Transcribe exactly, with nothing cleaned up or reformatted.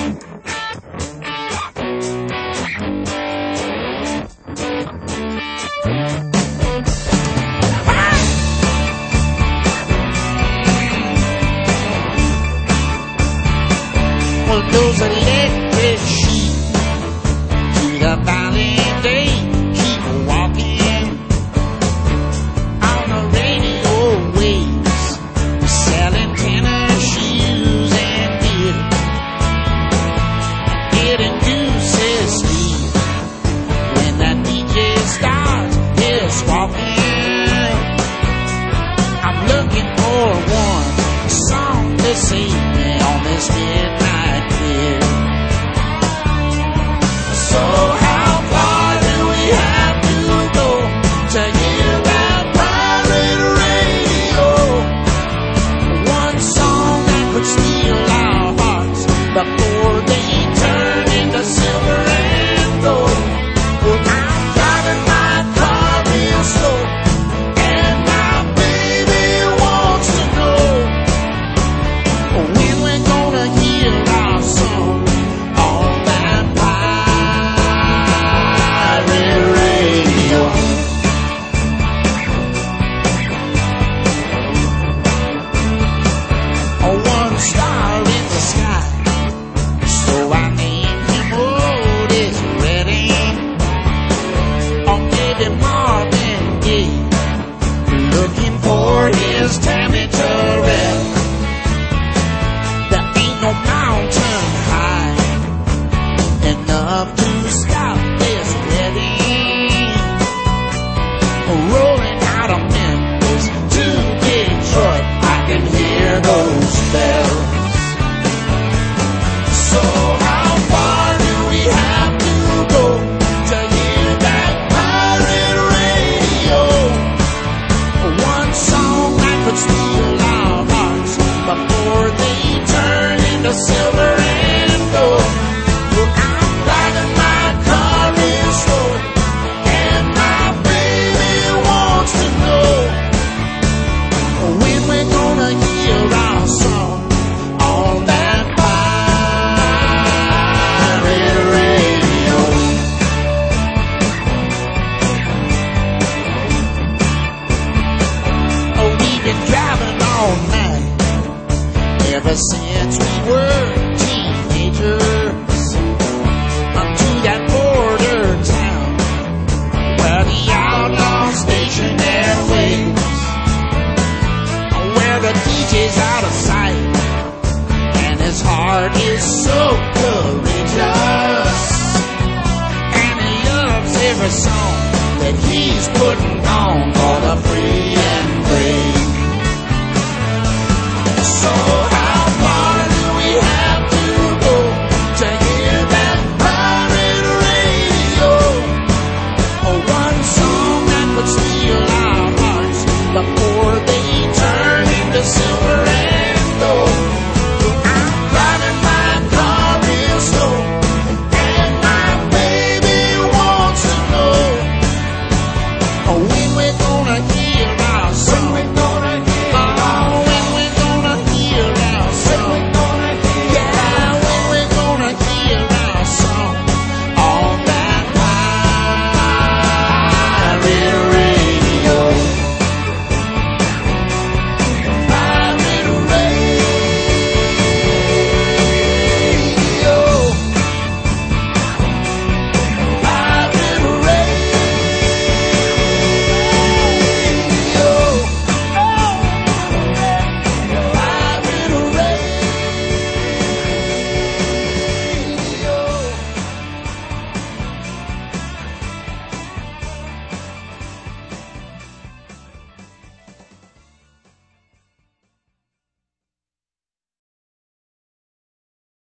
Well, those electric sheep to the valley, they keep walking on the radio waves, selling tennis shoes and beer. It induces sleep when that D J starts his walking. I'm looking for one song to save me on this midnight clear. So how far do we have to go to hear that pirate radio? One song that could steal our hearts before they turn into silver and gold. Well, I'm driving my car real slow, and my baby wants to know when we're gonna hear our song on that pirate radio. Oh, one star in the sky, so I named him Otis Redding. On David Marvin Gaye, looking for his Tammy Terrell. There ain't no mountain high enough to stop this wedding. Rolling out of Memphis to Detroit, I can hear those bells. So how far do we have to go to hear that pirate radio? One song that could steal our hearts before they turn into silver and gold. Well, I'm driving my car real slow, and my baby wants to know when we're gonna hear our song on that pirate radio. Oh, we've been driving all night ever since we were teenagers, up to that border town where the outlaws station their ways, where the D J's out of sight and his heart is so courageous, and he loves every song that he's putting